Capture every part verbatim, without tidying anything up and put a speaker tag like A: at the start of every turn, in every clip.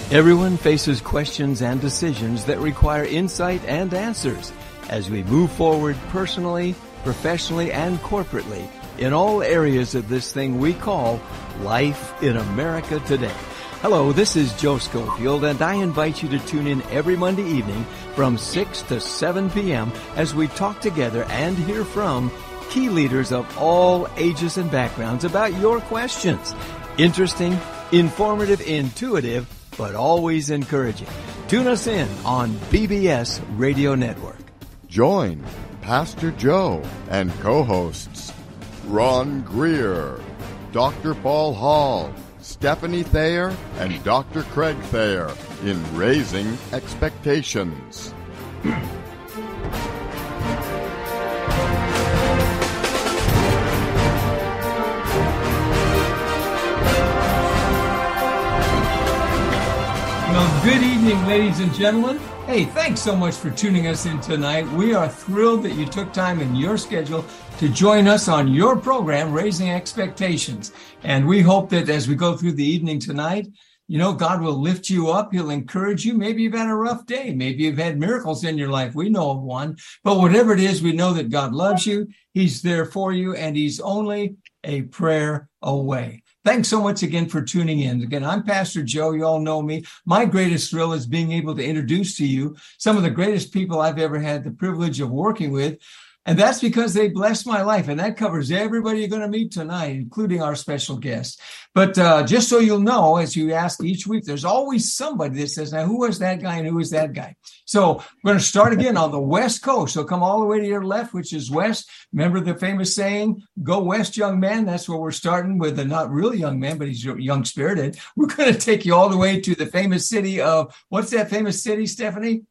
A: Everyone faces questions and decisions that require insight and answers as we move forward personally, professionally, and corporately in all areas of this thing we call life in America today. Hello, this is Joe Schofield, and I invite you to tune in every Monday evening from six to seven p.m. as we talk together and hear from key leaders of all ages and backgrounds about your questions. Interesting, informative, intuitive, but always encouraging. Tune us in on B B S Radio Network.
B: Join Pastor Joe and co-hosts Ron Greer, Doctor Paul Hall, Stephanie Thayer, and Doctor Craig Thayer in Raising Expectations.
C: Well, good evening, ladies and gentlemen. Hey, thanks so much for tuning us in tonight. We are thrilled that you took time in your schedule to join us on your program, Raising Expectations. And we hope that as we go through the evening tonight, you know, God will lift you up. He'll encourage you. Maybe you've had a rough day. Maybe you've had miracles in your life. We know of one. But whatever it is, we know that God loves you. He's there for you, and he's only a prayer away. Thanks so much again for tuning in. Again, I'm Pastor Joe. You all know me. My greatest thrill is being able to introduce to you some of the greatest people I've ever had the privilege of working with. And that's because they blessed my life. And that covers everybody you're going to meet tonight, including our special guest. But uh, just so you'll know, as you ask each week, there's always somebody that says, now, who was that guy and who is that guy? So we're going to start again on the West Coast. So come all the way to your left, which is west. Remember the famous saying, go west, young man. That's where we're starting with a not really young man, but he's young-spirited. We're going to take you all the way to the famous city of, what's that famous city, Stephanie?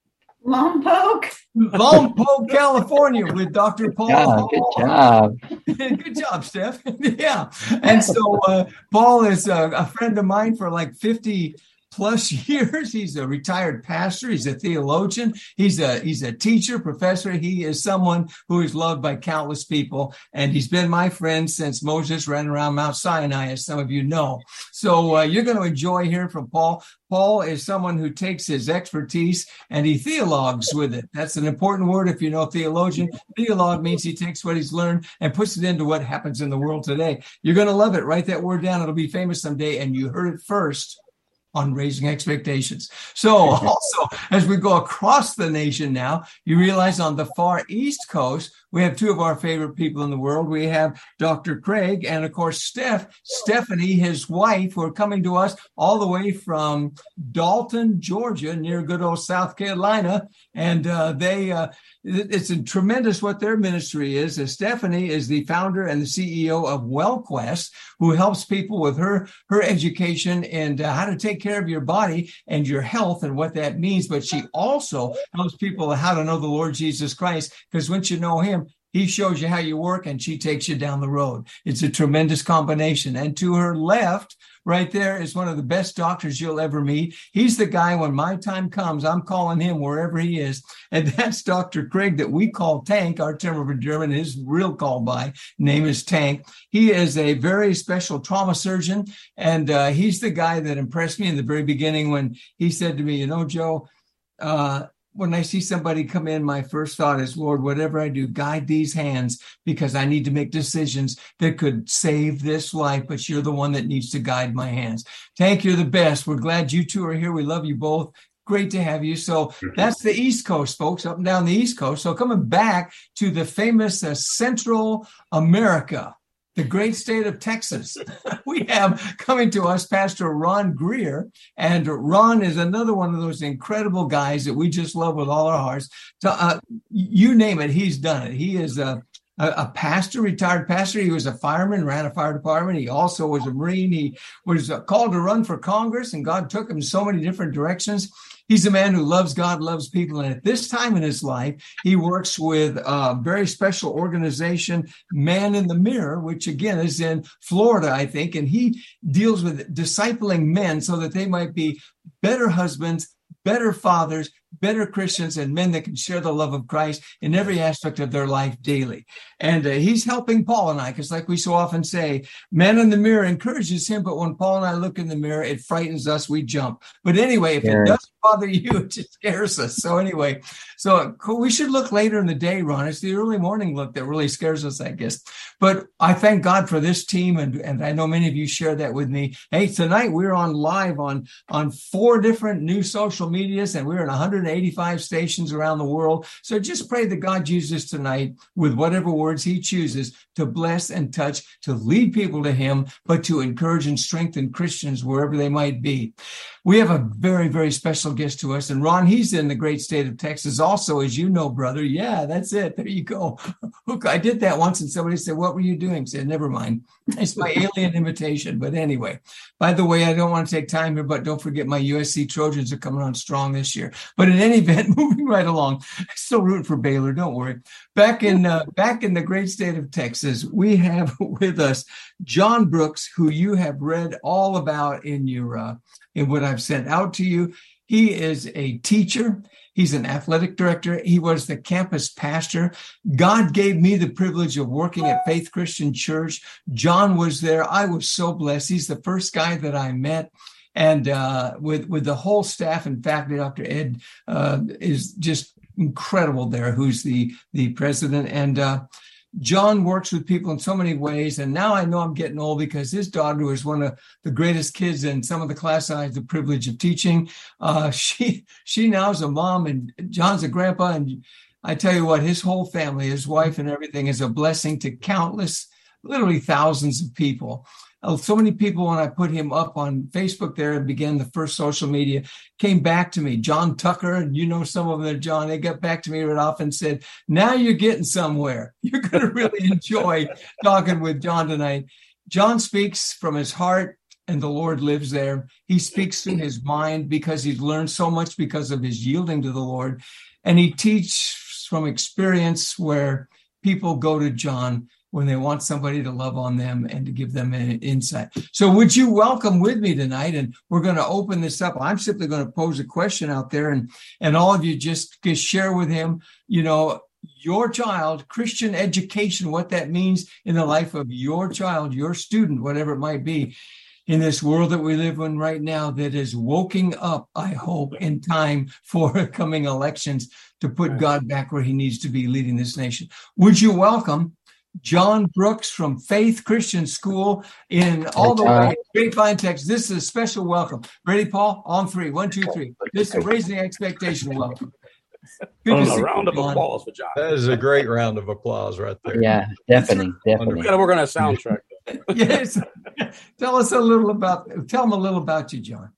D: Lompoc.
C: Lompoc, California, with Doctor Paul.
E: Yeah, good job.
C: Good job, Steph. Yeah. And so uh, Paul is a, a friend of mine for like fifty plus years. He's a retired pastor. He's a theologian. He's a he's a teacher, professor. He is someone who is loved by countless people. And he's been my friend since Moses ran around Mount Sinai, as some of you know. So uh, you're going to enjoy hearing from Paul. Paul is someone who takes his expertise and he theologues with it. That's an important word if you know theologian. Theologue means he takes what he's learned and puts it into what happens in the world today. You're going to love it. Write that word down. It'll be famous someday. And you heard it first on Raising Expectations. So also, as we go across the nation now, you realize on the far East Coast, we have two of our favorite people in the world. We have Doctor Craig and, of course, Steph, Stephanie, his wife, who are coming to us all the way from Dalton, Georgia, near good old South Carolina. And uh, they, uh, it's a tremendous what their ministry is. Uh, Stephanie is the founder and the C E O of WellQuest, who helps people with her, her education and uh, how to take care of your body and your health and what that means. But she also helps people how to know the Lord Jesus Christ, because once you know him, he shows you how you work and she takes you down the road. It's a tremendous combination. And to her left, right there, is one of the best doctors you'll ever meet. He's the guy, when my time comes, I'm calling him wherever he is. And that's Doctor Craig, that we call Tank, our term of endearment. His real call by name is Tank. He is a very special trauma surgeon. And uh, he's the guy that impressed me in the very beginning when he said to me, you know, Joe, uh, when I see somebody come in, my first thought is, Lord, whatever I do, guide these hands, because I need to make decisions that could save this life, but you're the one that needs to guide my hands. Tank, you're the best. We're glad you two are here. We love you both. Great to have you. So that's the East Coast, folks, up and down the East Coast. So coming back to the famous uh, Central America, the great state of Texas, we have coming to us Pastor Ron Greer. And Ron is another one of those incredible guys that we just love with all our hearts. So, uh, you name it, he's done it. He is a, a, a pastor, retired pastor. He was a fireman, ran a fire department. He also was a Marine. He was uh, called to run for Congress, and God took him in so many different directions. He's a man who loves God, loves people. And at this time in his life, he works with a very special organization, Man in the Mirror, which again is in Florida, I think. And he deals with discipling men so that they might be better husbands, better fathers, better Christians and men that can share the love of Christ in every aspect of their life daily. And uh, he's helping Paul and I, because like we so often say, man in the mirror encourages him, but when Paul and I look in the mirror, it frightens us, we jump. But anyway, if yeah. it doesn't bother you, it just scares us. So anyway, so we should look later in the day, Ron. It's the early morning look that really scares us, I guess. But I thank God for this team, and, and I know many of you share that with me. Hey, tonight we're on live on, on four different new social medias, and we're in one hundred eighty-five stations around the world. So just pray that God uses tonight with whatever words he chooses to bless and touch, to lead people to him, but to encourage and strengthen Christians wherever they might be. We have a very, very special guest to us. And Ron, he's in the great state of Texas also, as you know, brother. Yeah, that's it. There you go. I did that once and somebody said, what were you doing? I said, never mind. It's my alien invitation. But anyway, by the way, I don't want to take time here, but don't forget my U S C Trojans are coming on strong this year. But in any event, moving right along, still rooting for Baylor. Don't worry. Back in uh, back in the great state of Texas, we have with us John Brooks, who you have read all about in your uh, in what I've sent out to you. He is a teacher. He's an athletic director. He was the campus pastor. God gave me the privilege of working at Faith Christian Church. John was there. I was so blessed. He's the first guy that I met. And uh, with, with the whole staff and faculty, Doctor Ed uh, is just incredible there, who's the, the president. And uh, John works with people in so many ways. And now I know I'm getting old because his daughter was one of the greatest kids in some of the class I had the privilege of teaching. Uh, she she now is a mom and John's a grandpa. And I tell you what, his whole family, his wife and everything is a blessing to countless, literally thousands of people. So many people, when I put him up on Facebook there and began the first social media, came back to me. John Tucker, and you know some of them, John, they got back to me right off and said, now you're getting somewhere. You're going to really enjoy talking with John tonight. John speaks from his heart, and the Lord lives there. He speaks through his mind because he's learned so much because of his yielding to the Lord. And he teaches from experience where people go to John when they want somebody to love on them and to give them an insight. So would you welcome with me tonight? And we're going to open this up. I'm simply going to pose a question out there, and, and all of you just, just share with him, you know, your child, Christian education, what that means in the life of your child, your student, whatever it might be, in this world that we live in right now that is woken up, I hope, in time for coming elections to put God back where he needs to be leading this nation. Would you welcome John Brooks from Faith Christian School in all the way, Grapevine, Texas. This is a special welcome. Ready, Paul? On three. One, two, three. This is raising the expectation welcome.
E: Good a round of John. Applause for John.
F: That is a great round of applause right there.
G: Yeah, definitely, definitely.
E: We got to work on a soundtrack.
C: Yes. Tell us a little about, tell them a little about you, John.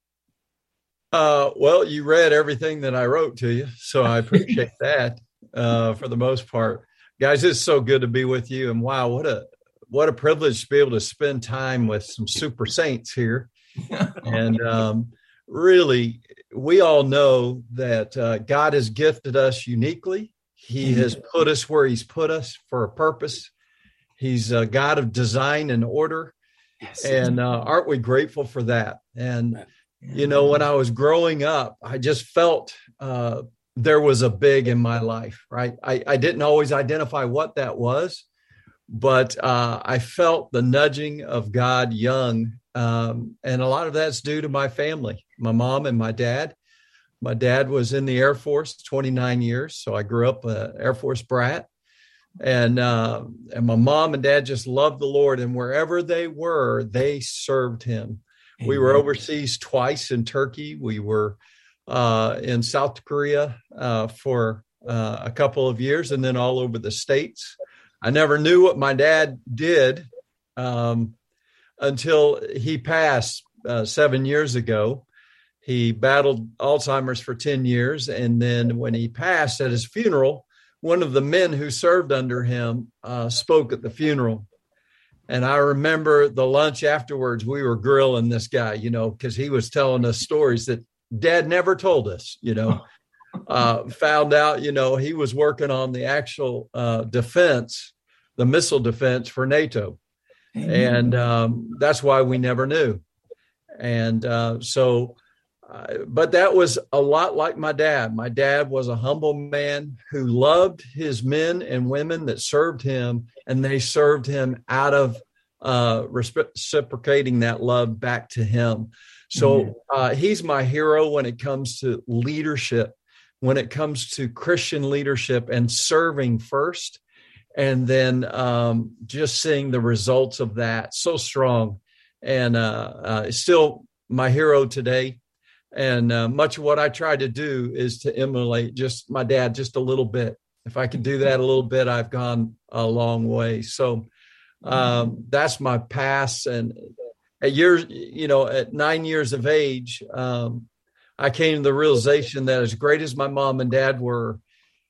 F: Uh, well, you read everything that I wrote to you, so I appreciate that uh, for the most part. Guys, it's so good to be with you. And wow, what a what a privilege to be able to spend time with some super saints here. And um, really, we all know that uh, God has gifted us uniquely. He has put us where he's put us for a purpose. He's a God of design and order. Yes. And uh, aren't we grateful for that? And, you know, when I was growing up, I just felt uh, there was a big in my life, right? I, I didn't always identify what that was, but uh, I felt the nudging of God young. Um, and a lot of that's due to my family, my mom and my dad. My dad was in the Air Force twenty-nine years. So I grew up an Air Force brat. And, uh, and my mom and dad just loved the Lord. And wherever they were, they served him. Amen. We were overseas twice in Turkey. We were Uh, in South Korea uh, for uh, a couple of years, and then all over the States. I never knew what my dad did um, until he passed uh, seven years ago. He battled Alzheimer's for ten years, and then when he passed at his funeral, one of the men who served under him uh, spoke at the funeral. And I remember the lunch afterwards, we were grilling this guy, you know, because he was telling us stories that Dad never told us, you know, uh, found out, you know, he was working on the actual uh, defense, the missile defense for NATO. And um, that's why we never knew. And uh, so uh, but that was a lot like my dad. My dad was a humble man who loved his men and women that served him, and they served him out of uh, reciprocating that love back to him. So uh, he's my hero when it comes to leadership, when it comes to Christian leadership and serving first, and then um, just seeing the results of that so strong. And uh, uh, still my hero today. And uh, much of what I try to do is to emulate just my dad just a little bit. If I can do that a little bit, I've gone a long way. So um, that's my past. And at years, you know, at nine years of age, um, I came to the realization that as great as my mom and dad were,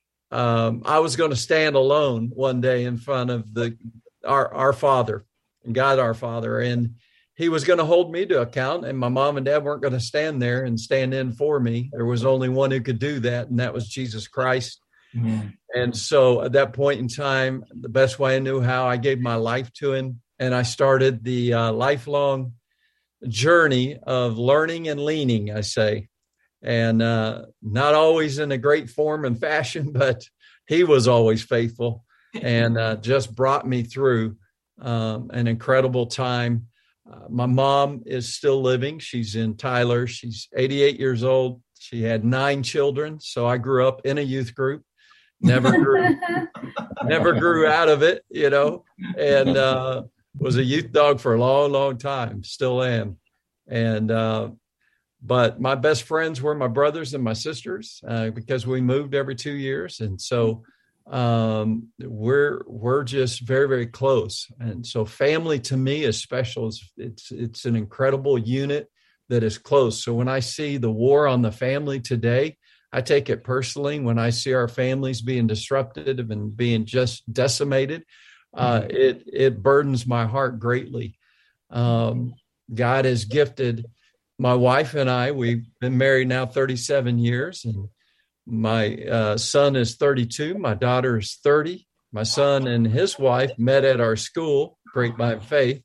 F: um, I was going to stand alone one day in front of the our our Father, God our Father, and He was going to hold me to account, and my mom and dad weren't going to stand there and stand in for me. There was only one who could do that, and that was Jesus Christ. Mm-hmm. And so at that point in time, the best way I knew how, I gave my life to Him, and I started the uh, lifelong journey of learning and leaning, I say, and uh, not always in a great form and fashion, but He was always faithful and uh, just brought me through um, an incredible time. Uh, my mom is still living. She's in Tyler. She's eighty-eight years old. She had nine children. So I grew up in a youth group, never grew, never grew out of it, you know, and uh, was a youth dog for a long, long time. Still am. And, uh, but my best friends were my brothers and my sisters uh, because we moved every two years. And so um we're we're just very, very close. And so family to me is special. It's, it's it's an incredible unit that is close. So when I see the war on the family today, I take it personally. When I see our families being disrupted and being just decimated, uh mm-hmm. it it burdens my heart greatly. um God has gifted my wife and I. We've been married now thirty-seven years, and my uh, son is thirty-two. My daughter is thirty. My son and his wife met at our school, Grapevine Faith,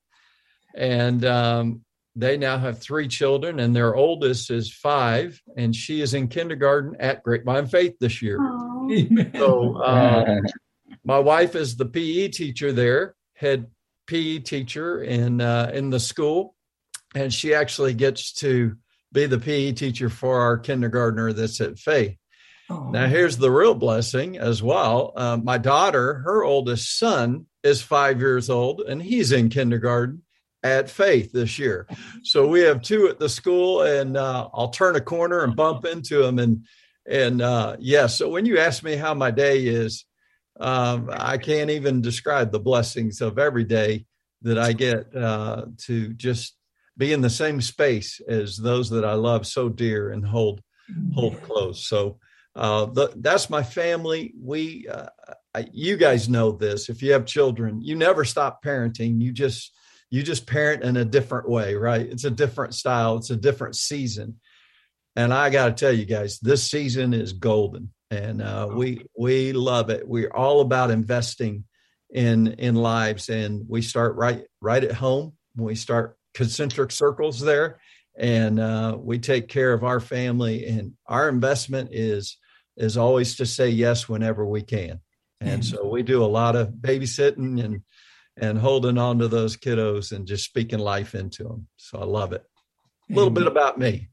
F: and um, they now have three children, and their oldest is five, and she is in kindergarten at Grapevine Faith this year. Aww. So uh, my wife is the P E teacher there, head P E teacher in uh, in the school, and she actually gets to be the P E teacher for our kindergartner that's at Faith. Now, here's the real blessing as well. Uh, my daughter, her oldest son, is five years old, and he's in kindergarten at Faith this year. So we have two at the school, and uh, I'll turn a corner and bump into them. And, and uh, yeah, so when you ask me how my day is, um, I can't even describe the blessings of every day that I get uh, to just be in the same space as those that I love so dear and hold, hold close. So Uh, the, that's my family. We, uh, I, you guys know this. If you have children, you never stop parenting. You just, you just parent in a different way, right? It's a different style. It's a different season. And I got to tell you guys, this season is golden, and uh, we, we love it. We're all about investing in, in lives, and we start right, right at home. We start concentric circles there, and uh, we take care of our family, and our investment is, is always to say yes whenever we can. And so we do a lot of babysitting and, and holding on to those kiddos and just speaking life into them. So I love it. A little bit about me.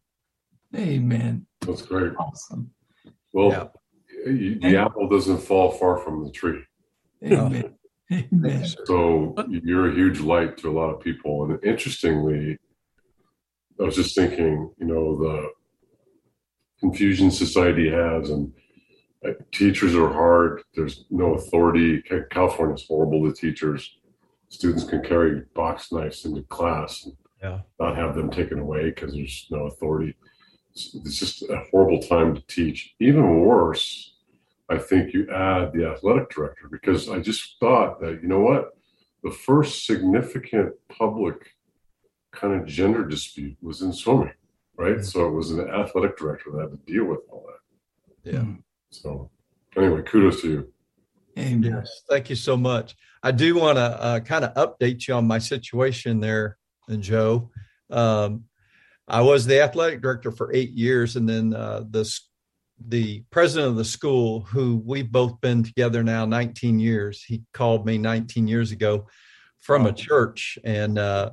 C: Amen.
G: That's great.
C: Awesome.
G: Well,
F: yeah.
G: The apple doesn't fall far from the tree.
C: Amen. Amen.
G: So you're a huge light to a lot of people. And interestingly, I was just thinking, you know, the confusion society has, and uh, teachers are hard. There's no authority. California is horrible to teachers. Students can carry box knives into class and
F: yeah.
G: not have them taken away because there's no authority. It's, it's just a horrible time to teach. Even worse, I think you add the athletic director, because I just thought that, you know what, the first significant public kind of gender dispute was in swimming. Right. Mm-hmm. So it was an athletic director that had to deal with all that.
F: Yeah.
G: So anyway, kudos to you.
C: Amen.
F: Yes. Thank you so much. I do want to uh, kind of update you on my situation there, and Joe. Um, I was the athletic director for eight years. And then uh, the, the president of the school, who we've both been together now nineteen years, he called me nineteen years ago from a church and uh,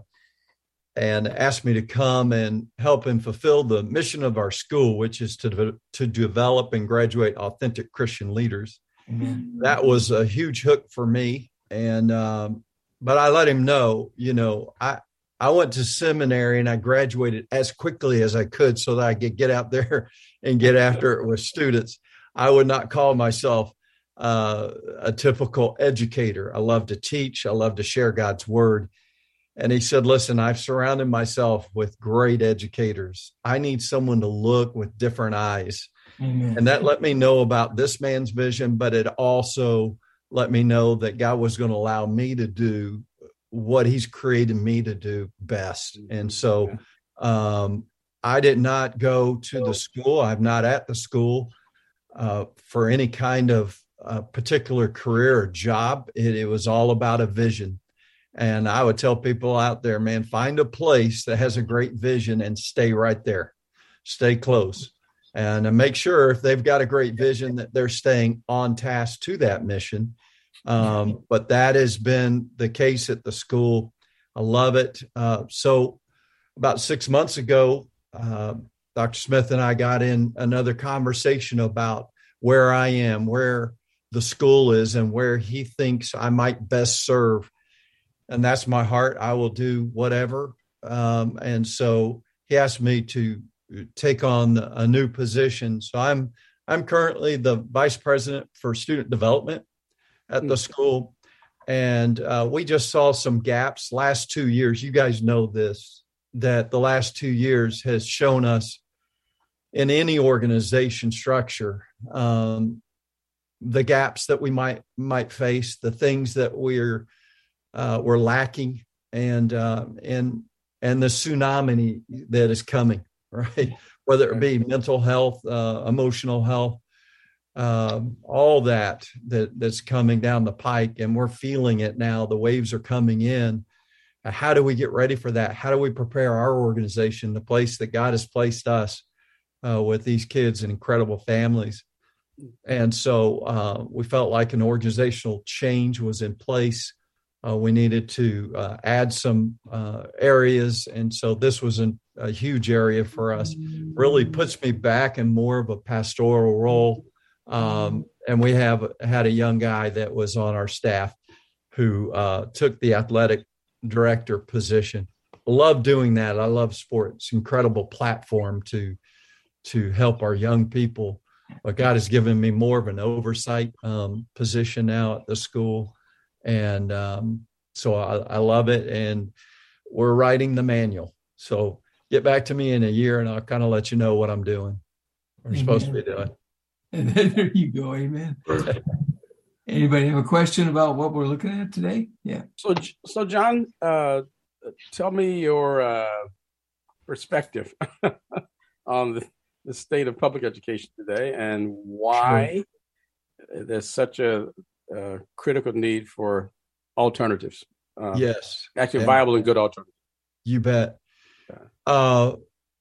F: and asked me to come and help him fulfill the mission of our school, which is to, to develop and graduate authentic Christian leaders. Mm-hmm. That was a huge hook for me. And, um, but I let him know, you know, I, I went to seminary and I graduated as quickly as I could so that I could get out there and get after it with students. I would not call myself uh, a typical educator. I love to teach. I love to share God's word. And he said, listen, I've surrounded myself with great educators. I need someone to look with different eyes. Amen. And that let me know about this man's vision, but it also let me know that God was going to allow me to do what he's created me to do best. And so um, I did not go to the school. I'm not at the school uh, for any kind of uh, particular career or job. It, it was all about a vision. And I would tell people out there, man, find a place that has a great vision and stay right there, stay close, and make sure if they've got a great vision that they're staying on task to that mission. Um, but that has been the case at the school. I love it. Uh, so about six months ago, uh, Doctor Smith and I got in another conversation about where I am, where the school is, and where he thinks I might best serve. And that's my heart. I will do whatever. Um, and so he asked me to take on a new position. So I'm I'm currently the vice president for student development at the school. And uh, we just saw some gaps last two years. You guys know this, that the last two years has shown us in any organization structure, um, the gaps that we might might face, the things that we're Uh, we're lacking, and uh, and and the tsunami that is coming, right? Whether it be mental health, uh, emotional health, um, all that that that's coming down the pike, and we're feeling it now. The waves are coming in. How do we get ready for that? How do we prepare our organization, the place that God has placed us uh, with these kids and incredible families? And so uh, we felt like an organizational change was in place. Uh, we needed to uh, add some uh, areas. And so this was an, a huge area for us. Really puts me back in more of a pastoral role. Um, and we have had a young guy that was on our staff who uh, took the athletic director position. I love doing that. I love sports. Incredible platform to, to help our young people. But God has given me more of an oversight um, position now at the school. And um, so I, I love it. And we're writing the manual. So get back to me in a year and I'll kind of let you know what I'm doing. We're Amen. Supposed to be doing.
C: And then there you go. Amen. Anybody have a question about what we're looking at today? Yeah.
E: So, so John, uh, tell me your uh, perspective on the, the state of public education today and why sure. there's such a Uh, critical need for alternatives. Uh,
F: yes.
E: Actually, yeah. viable and good alternatives.
F: You bet. Yeah. Uh,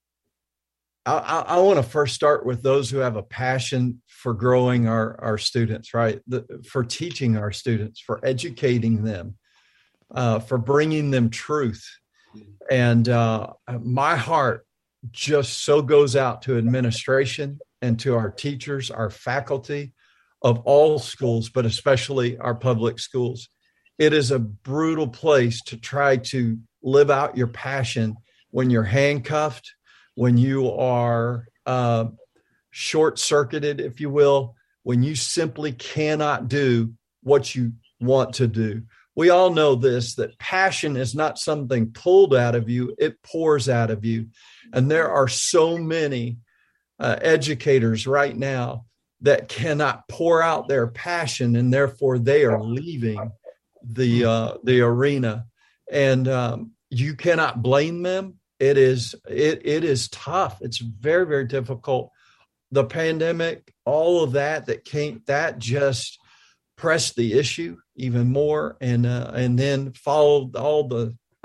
F: I, I, I want to first start with those who have a passion for growing our, our students, right? The, for teaching our students, for educating them, uh, for bringing them truth. And uh, my heart just so goes out to administration and to our teachers, our faculty, of all schools, but especially our public schools. It is a brutal place to try to live out your passion when you're handcuffed, when you are uh, short-circuited, if you will, when you simply cannot do what you want to do. We all know this, that passion is not something pulled out of you, it pours out of you. And there are so many uh, educators right now that cannot pour out their passion, and therefore they are leaving the uh, the arena. And um, you cannot blame them. It is it it is tough. It's very, very difficult. The pandemic, all of that that came, that just pressed the issue even more, and uh, and then followed all the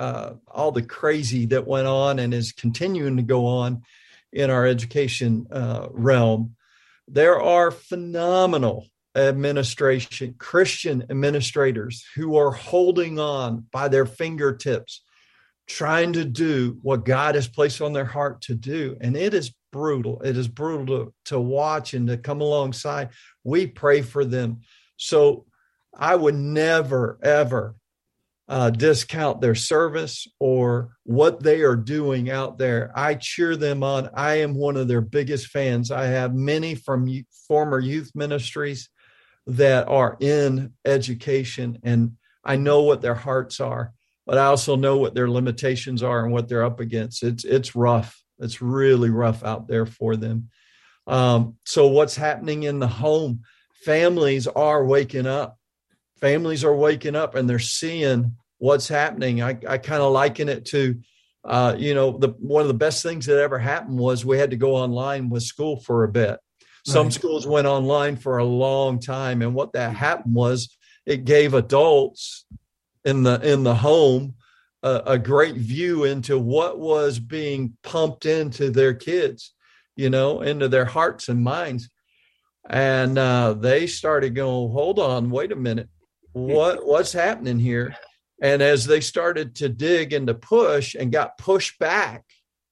F: uh, all the crazy that went on and is continuing to go on in our education uh, realm, there are phenomenal administration, Christian administrators who are holding on by their fingertips, trying to do what God has placed on their heart to do. And it is brutal. It is brutal to, to watch and to come alongside. We pray for them. So I would never, ever uh, discount their service or what they are doing out there. I cheer them on. I am one of their biggest fans. I have many from former youth ministries that are in education, and I know what their hearts are, but I also know what their limitations are and what they're up against. It's it's rough. It's really rough out there for them. Um, so what's happening in the home? Families are waking up. Families are waking up and they're seeing what's happening. I, I kind of liken it to, uh, you know, the one of the best things that ever happened was we had to go online with school for a bit. Some right. schools went online for a long time. And what that happened was it gave adults in the in the home a, a great view into what was being pumped into their kids, you know, into their hearts and minds. And uh, they started going, hold on, wait a minute. What what's happening here? And as they started to dig and to push and got pushed back,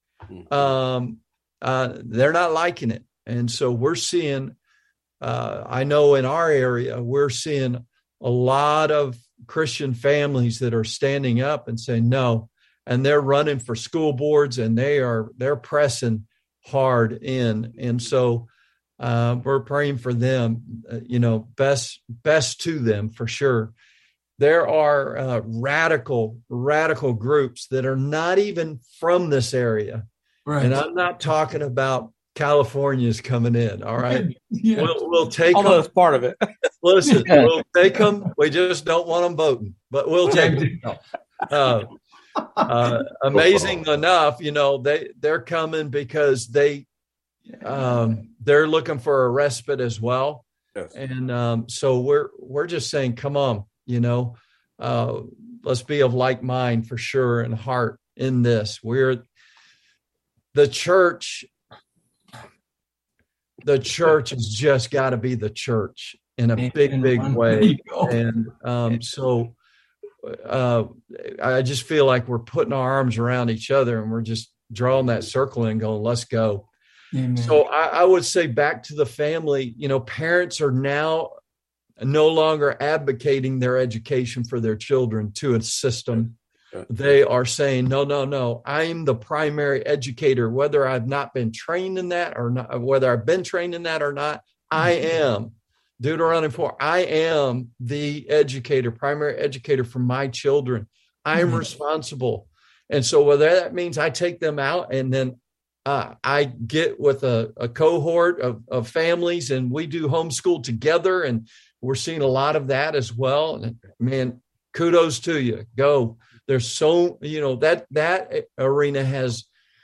F: um, uh, they're not liking it. And so we're seeing, uh, I know in our area, we're seeing a lot of Christian families that are standing up and saying no, and they're running for school boards and they are they're pressing hard in. And so uh, we're praying for them, uh, you know, best best to them for sure. There are uh, radical, radical groups that are not even from this area. Right. And I'm not talking about California's coming in. All right. Yeah. We'll, we'll take
E: Although
F: them.
E: It's part of it.
F: Listen, we'll take them. We just don't want them voting, but we'll take them. Uh, uh, amazing enough, you know, they, they're coming because they, um, they're looking for a respite as well. Yes. And um, so we're, we're just saying, come on, you know, uh, let's be of like mind for sure and heart in this. We're the church. The church has just got to be the church in a big, big way. And um, so uh, I just feel like we're putting our arms around each other and we're just drawing that circle and going, let's go. Amen. So I, I would say back to the family, you know, parents are now no longer advocating their education for their children to a system. They are saying, no, no, no, I'm the primary educator, whether I've not been trained in that or not, whether I've been trained in that or not, I am. Deuteronomy four, I am the educator, primary educator for my children. I'm mm-hmm. responsible. And so whether that means I take them out and then uh, I get with a, a cohort of, of families and we do homeschool together. And we're seeing a lot of that as well. And man, kudos to you. Go. There's so, you know, that that arena has,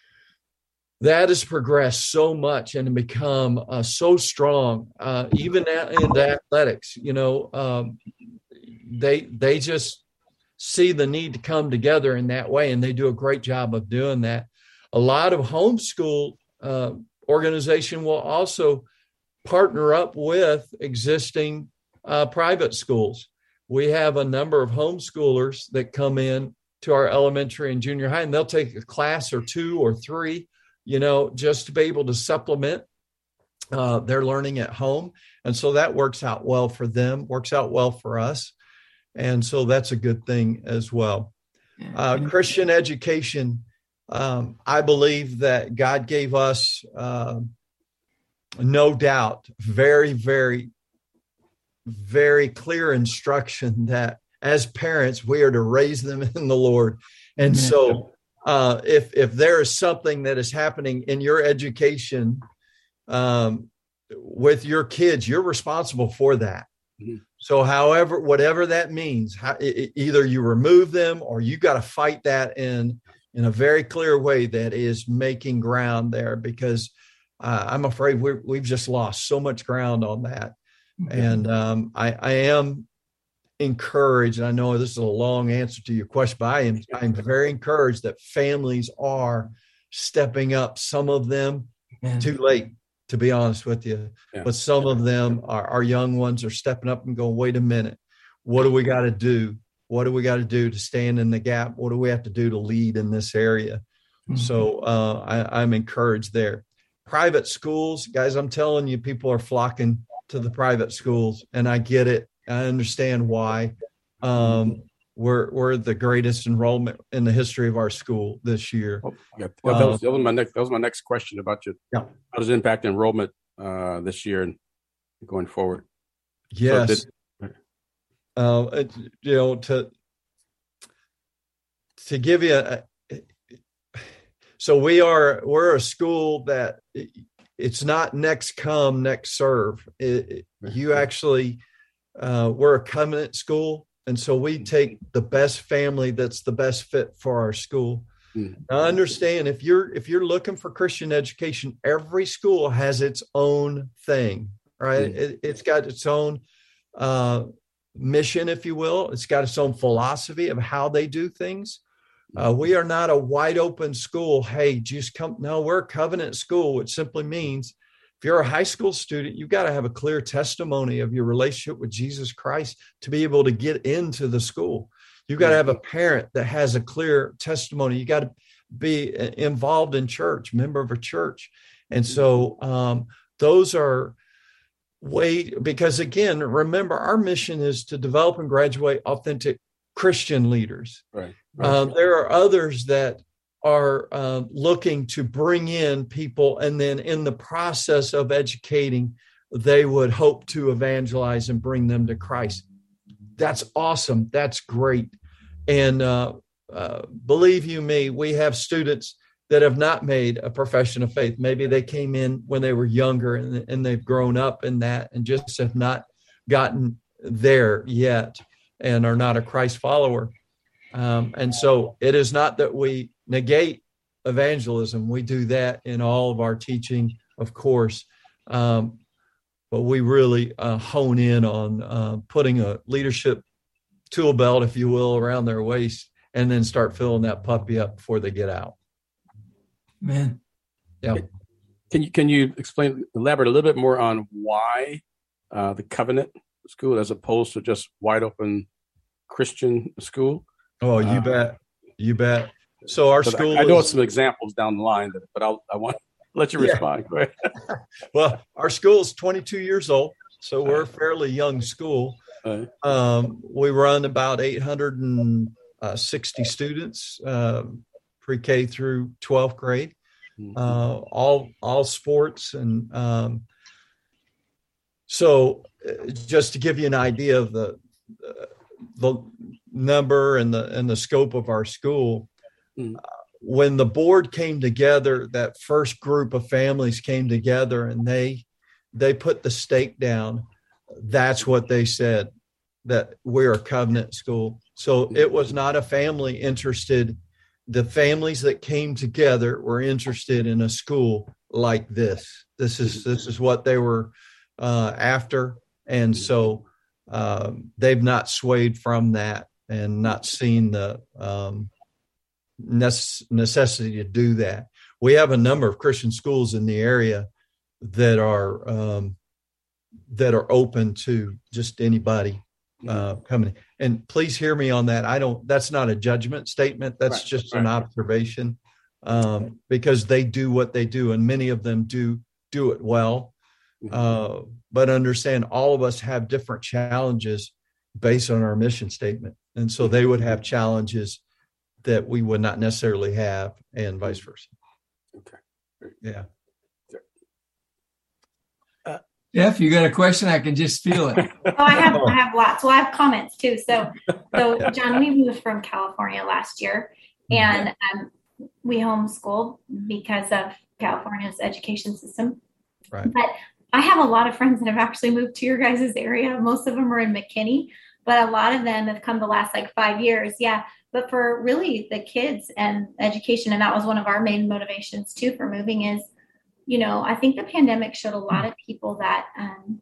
F: that has progressed so much and become uh, so strong, uh, even in the athletics, you know, um, they they just see the need to come together in that way. And they do a great job of doing that. A lot of homeschool uh, organization will also partner up with existing uh, private schools. We have a number of homeschoolers that come in to our elementary and junior high, and they'll take a class or two or three, you know, just to be able to supplement uh, their learning at home. And so that works out well for them, works out well for us. And so that's a good thing as well. Uh, Christian education, um, I believe that God gave us, uh, no doubt, very, very, very clear instruction that as parents, we are to raise them in the Lord. And so uh, if if there is something that is happening in your education um, with your kids, you're responsible for that. Mm-hmm. So however, whatever that means, how, it, either you remove them or you got to fight that in, in a very clear way that is making ground there, because uh, I'm afraid we're, we've just lost so much ground on that. Mm-hmm. And um, I, I am encouraged, and I know this is a long answer to your question, but I am I'm very encouraged that families are stepping up. Some of them
C: Man.
F: too late, to be honest with you,
E: Yeah.
F: but some of them, our, our young ones, are stepping up and going, wait a minute, what do we got to do? What do we got to do to stand in the gap? What do we have to do to lead in this area? Mm-hmm. So uh, I, I'm encouraged there. Private schools, guys, I'm telling you, people are flocking to the private schools, and I get it. I understand why. Um, we're we're the greatest enrollment in the history of our school this year.
E: Oh, yeah. Well, that, was, that was my next. That was my next question about you.
F: Yeah.
E: How does it impact enrollment uh, this year and going forward?
F: Yes.
E: So did,
F: uh, it, you know, to to give you a. So we are we're a school that it's not next come, next serve. It, you actually, uh, we're a covenant school. And so we take the best family that's the best fit for our school. Mm-hmm. Now, understand, if you're if you're looking for Christian education, every school has its own thing, right? Mm-hmm. It, it's got its own uh, mission, if you will. It's got its own philosophy of how they do things. Uh, we are not a wide open school. Hey, just come. No, we're a covenant school, which simply means if you're a high school student, you've got to have a clear testimony of your relationship with Jesus Christ to be able to get into the school. You've got to have a parent that has a clear testimony. You got to be involved in church, member of a church. And so um, those are way, because again, remember, our mission is to develop and graduate authentic Christian leaders.
E: Right. right.
F: Uh, there are others that are uh, looking to bring in people, and then in the process of educating, they would hope to evangelize and bring them to Christ. That's awesome. That's great. And uh, uh, believe you me, we have students that have not made a profession of faith. Maybe they came in when they were younger and, and they've grown up in that and just have not gotten there yet and are not a Christ follower. Um, and so it is not that we negate evangelism. We do that in all of our teaching, of course. Um, but we really uh, hone in on uh, putting a leadership tool belt, if you will, around their waist, and then start filling that puppy up before they get out.
C: Man.
F: Yeah.
E: Can you, can you explain, elaborate a little bit more on why uh, the Covenant School as opposed to just wide open Christian school?
F: Oh, you uh, bet. You bet. So our school
E: I, I know
F: is,
E: some examples down the line, but I'll, I want to let you respond. Yeah. Go ahead.
F: Well, our school is twenty-two years old, so we're a fairly young school.
E: Right.
F: Um, we run about eight hundred sixty students, uh, pre-K through twelfth grade, mm-hmm. uh, all all sports. And um, so just to give you an idea of the uh, the number and the and the scope of our school, mm. uh, when the board came together, that first group of families came together and they they put the stake down. That's what they said, that we're a covenant school. So it was not a family interested. The families that came together were interested in a school like this. This is this is what they were uh, after, and so um, they've not swayed from that and not seen the um, necessity to do that. We have a number of Christian schools in the area that are um, that are open to just anybody uh, coming in. And please hear me on that. I don't. That's not a judgment statement. That's
E: right,
F: just
E: right.
F: an observation, um, because they do what they do, and many of them do do it well. Uh, but understand, all of us have different challenges based on our mission statement, and so they would have challenges that we would not necessarily have, and vice versa.
E: Okay.
F: Yeah.
C: Uh, Jeff, you got a question? I can just feel it.
D: Oh, I have I have lots. Well, I have comments too. So, so John, we moved from California last year, and um, we homeschool because of California's education system.
F: Right.
D: But I have a lot of friends that have actually moved to your guys' area. Most of them are in McKinney, but a lot of them have come the last like five years. Yeah. But for really the kids and education, and that was one of our main motivations too for moving is, you know, I think the pandemic showed a lot of people that um,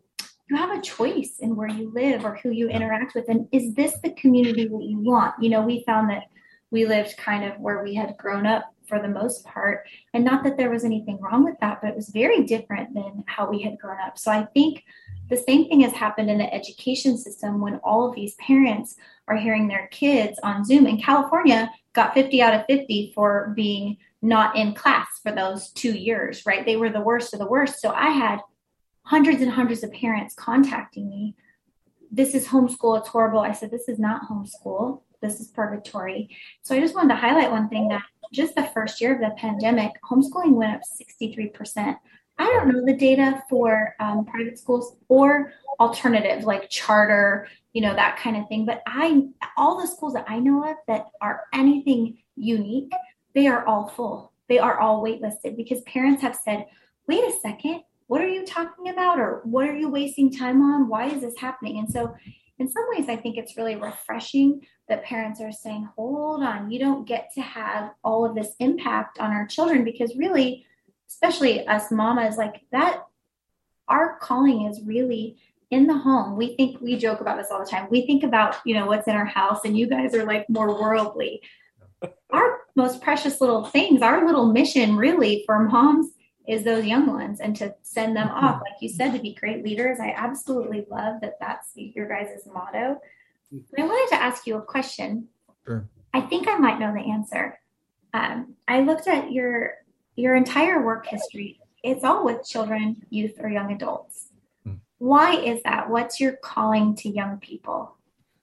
D: you have a choice in where you live or who you interact with. And is this the community that you want? You know, we found that we lived kind of where we had grown up for the most part. And not that there was anything wrong with that, but it was very different than how we had grown up. So I think the same thing has happened in the education system when all of these parents are hearing their kids on Zoom. And California got fifty out of fifty for being not in class for those two years, right? They were the worst of the worst. So I had hundreds and hundreds of parents contacting me. This is homeschool. It's horrible. I said, this is not homeschool. This is purgatory. So I just wanted to highlight one thing, that just the first year of the pandemic, homeschooling went up sixty-three percent. I don't know the data for um, private schools or alternative, like charter, you know, that kind of thing. But I, all the schools that I know of that are anything unique, they are all full. They are all waitlisted because parents have said, wait a second, what are you talking about? Or what are you wasting time on? Why is this happening? And so in some ways, I think it's really refreshing that parents are saying, hold on, you don't get to have all of this impact on our children, because really, especially us mamas, like that, our calling is really in the home. We think, we joke about this all the time. We think about, you know, what's in our house, and you guys are like more worldly. Our most precious little things, our little mission really for moms is those young ones, and to send them off, like you said, to be great leaders. I absolutely love that that's your guys' motto. But I wanted to ask you a question.
F: Sure.
D: I think I might know the answer. Um, I looked at your your entire work history. It's all with children, youth, or young adults. Hmm. Why is that? What's your calling to young people?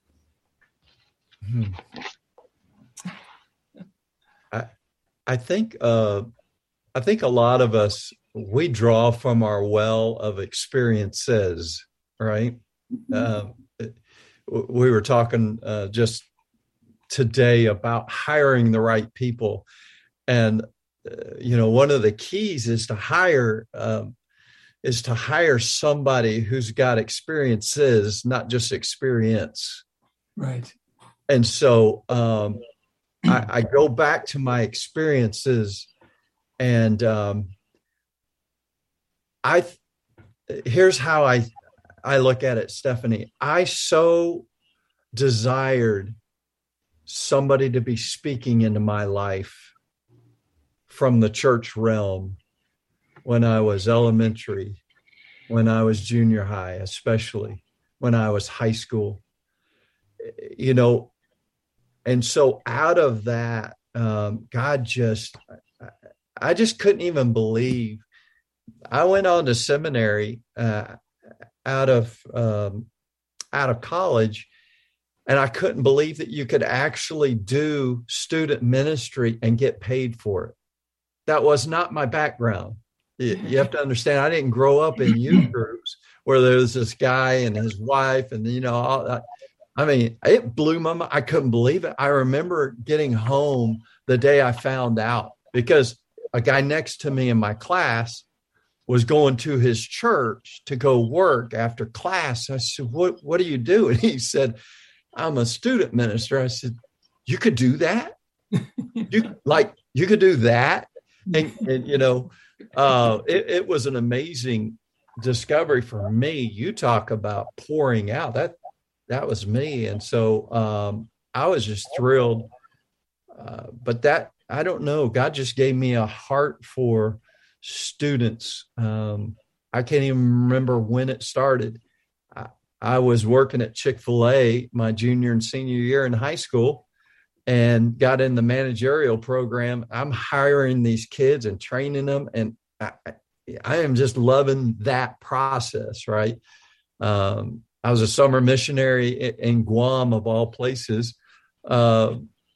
F: Hmm. I I think uh, I think a lot of us, we draw from our well of experiences, right? Mm-hmm. Uh, we were talking uh, just today about hiring the right people. And, uh, you know, one of the keys is to hire, um, is to hire somebody who's got experiences, not just experience.
C: Right.
F: And so um, I, I go back to my experiences, and um, I, here's how I, I look at it, Stephanie. I so desired somebody to be speaking into my life from the church realm when I was elementary, when I was junior high, especially when I was high school, you know. And so out of that, um, God just, I just couldn't even believe. I went on to seminary uh, out of um, out of college, and I couldn't believe that you could actually do student ministry and get paid for it. That was not my background. You, you have to understand, I didn't grow up in youth groups where there was this guy and his wife, and you know, all that. I mean, it blew my mind. I couldn't believe it. I remember getting home the day I found out, because a guy next to me in my class was going to his church to go work after class. I said, what, what do you do? And he said, I'm a student minister. I said, you could do that? You like, you could do that? And, and you know, uh, it, it was an amazing discovery for me. You talk about pouring out. That, that was me. And so um, I was just thrilled. Uh, but that, I don't know, God just gave me a heart for students. Um, I can't even remember when it started. I, I was working at Chick-fil-A my junior and senior year in high school and got in the managerial program. I'm hiring these kids and training them. And I, I am just loving that process, right? Um, I was a summer missionary in Guam, of all places, uh,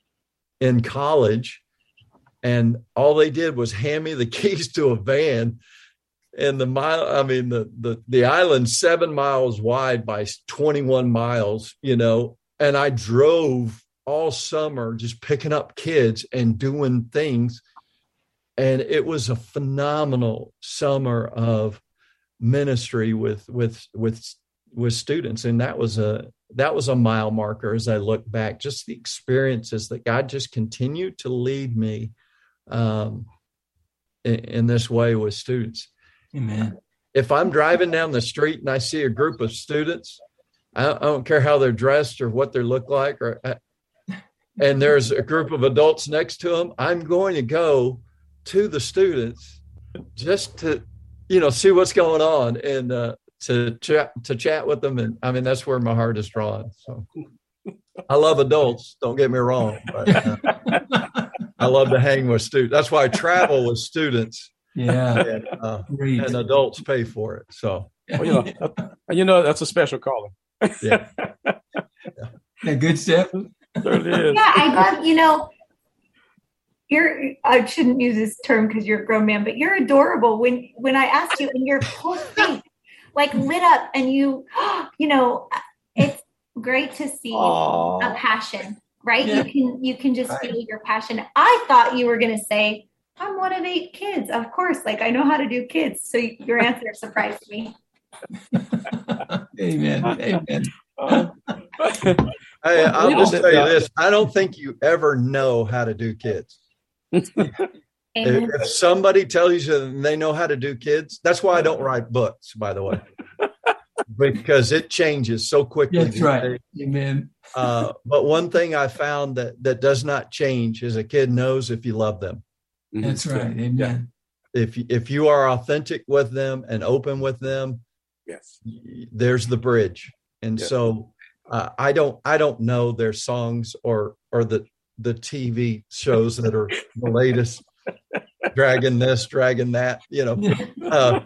F: in college. And all they did was hand me the keys to a van, and the mile, I mean, the, the, the island's seven miles wide by twenty-one miles, you know, and I drove all summer just picking up kids and doing things. And it was a phenomenal summer of ministry with, with, with, with students. And that was a, that was a mile marker as I look back, just the experiences that God just continued to lead me um, in, in this way with students.
C: Amen.
F: if I'm driving down the street and I see a group of students, I don't, I don't care how they're dressed or what they look like, or and there's a group of adults next to them, I'm going to go to the students just to, you know, see what's going on and uh, to chat to chat with them. And I mean, that's where my heart is drawn. So I love adults. Don't get me wrong, but uh, I love to hang with students. That's why I travel with students.
C: Yeah,
F: and, uh, and adults pay for it. So
E: well, you know, you know, that's a special calling.
F: Yeah,
C: yeah. Yeah, good stuff.
E: Certainly is.
D: Yeah, I love, you know, you're, I shouldn't use this term because you're a grown man, but you're adorable. When, when I asked you and your whole face like lit up and you, you know, it's great to see
E: Aww.
D: a passion, right?
C: Yeah.
D: You can, you can just
C: Right.
D: feel your passion. I thought you were going to say, I'm one of eight kids. Of course. Like I know how to do kids. So your answer surprised me.
C: Amen. Amen.
E: Uh,
F: Hey, I'll
E: Well,
F: just
E: that-
F: tell you this. I don't think you ever know how to do kids. If,
D: Amen.
F: if somebody tells you they know how to do kids, that's why I don't write books, by the way, because it changes so quickly.
C: That's right. Amen.
F: Uh, but one thing I found that, that does not change is a kid knows if you love them.
C: That's right. Amen.
F: If, if you are authentic with them and open with them,
E: Yes.
F: there's the bridge. And
E: Yeah.
F: so uh, I don't, I don't know their songs or, or the, the T V shows that are the latest, dragging this, dragging that, you know, uh,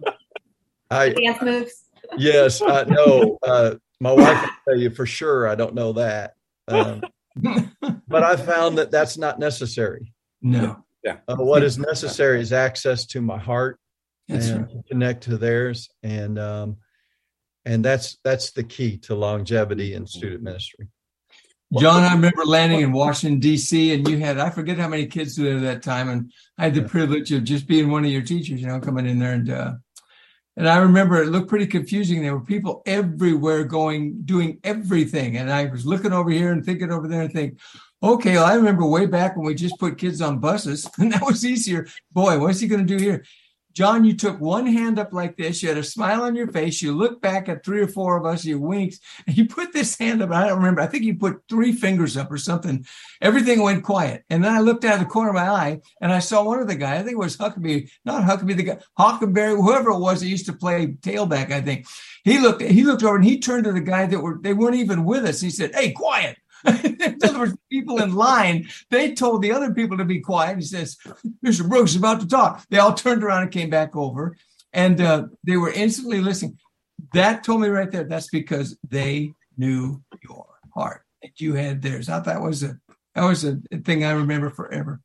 F: I,
D: Dance moves.
F: yes, I know, uh, my wife will tell you for sure. I don't know that. Um, but I found that that's not necessary.
C: No,
F: Uh, what is necessary is access to my heart
C: that's
F: and
C: right.
F: connect to theirs. And, um, and that's, that's the key to longevity in student ministry.
C: John, I remember landing in Washington, D C, and you had, I forget how many kids there at that time. And I had the privilege of just being one of your teachers, you know, coming in there. And, uh, and I remember it looked pretty confusing. There were people everywhere going, doing everything. And I was looking over here and thinking over there and think, okay, well, I remember way back when we just put kids on buses and that was easier. Boy, what's he going to do here? John, you took one hand up like this. You had a smile on your face. You looked back at three or four of us, you winked, and you put this hand up. I don't remember. I think you put three fingers up or something. Everything went quiet. And then I looked out of the corner of my eye and I saw one of the guys. I think it was Huckabee, not Huckabee, the guy, Hockenberry, whoever it was that used to play tailback, I think. He looked, he looked over and he turned to the guy that were, they weren't even with us. He said, "Hey, quiet." There were people in line. They told the other people to be quiet. He says, "Mister Brooks is about to talk." They all turned around and came back over, and uh, they were instantly listening. That told me right there. That's because they knew your heart and you had theirs. I thought that was a that was a thing I remember forever.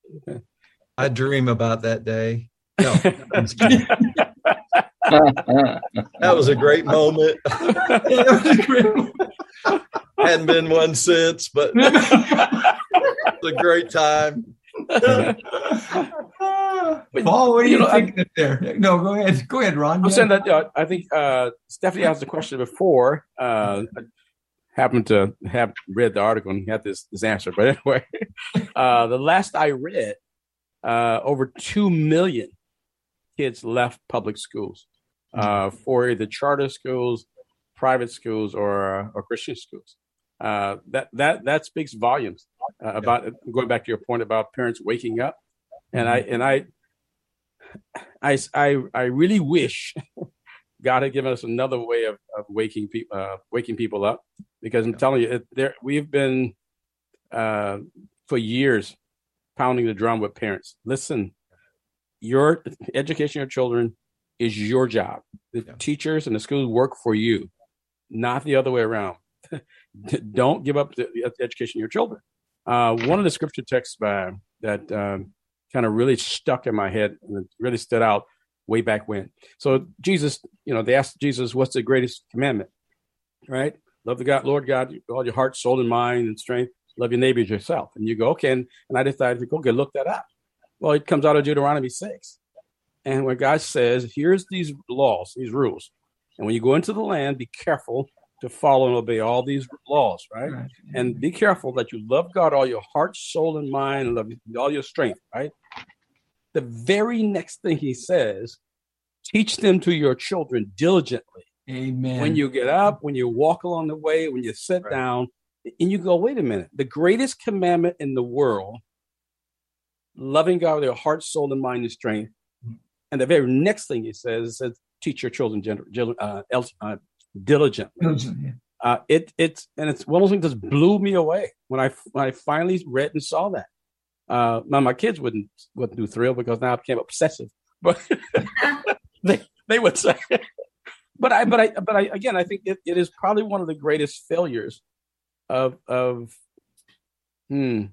F: I dream about that day. No, I'm just kidding. That was a great moment. Hadn't been one since, but it's a great time.
C: Paul, what do you,
E: You know, I-
C: think there? No, go ahead. Go ahead, Ron.
E: I'm saying that uh, I think uh, Stephanie asked the question before. Uh, I happened to have read the article and had this, this answer. But anyway, uh, the last I read, uh, over two million kids left public schools uh, for either charter schools, private schools, or or Christian schools. Uh, that that that speaks volumes uh, about going back to your point about parents waking up. And I and I, I, I, I really wish God had given us another way of, of waking people, uh, waking people up, because I'm telling you, it, there we've been uh, for years pounding the drum with parents. Listen, your education of your children is your job. The
F: Yeah.
E: teachers and the schools work for you, not the other way around. Don't give up the, the education of your children. Uh, one of the scripture texts by, that um, kind of really stuck in my head and it really stood out way back when. So Jesus, you know, they asked Jesus, "What's the greatest commandment?" Right? Love the God, Lord God, with all your heart, soul, and mind and strength. Love your neighbor as yourself. And you go, okay. And, and I decided to go, okay, look that up. Well, it comes out of Deuteronomy six. And when God says, here's these laws, these rules. And when you go into the land, be careful to follow and obey all these laws, right?
C: Right.
E: And be careful that you love God all your heart, soul, and mind, and love all your strength, right? The very next thing he says Teach them to your children diligently.
C: Amen.
E: When you get up, when you walk along the way, when you sit
F: Right.
E: down, and you go, wait a minute, the greatest commandment in the world, loving God with your heart, soul, and mind and strength. And the very next thing he says, says teach your children gen- gen- uh, uh, diligently.
C: Yeah.
E: Uh, it it's and it's one of those things that just blew me away when I when I finally read and saw that. Uh, now my kids wouldn't wouldn't do thrill because now I became obsessive, but they they would say. But I but I but I again I think it, it is probably one of the greatest failures of of hmm.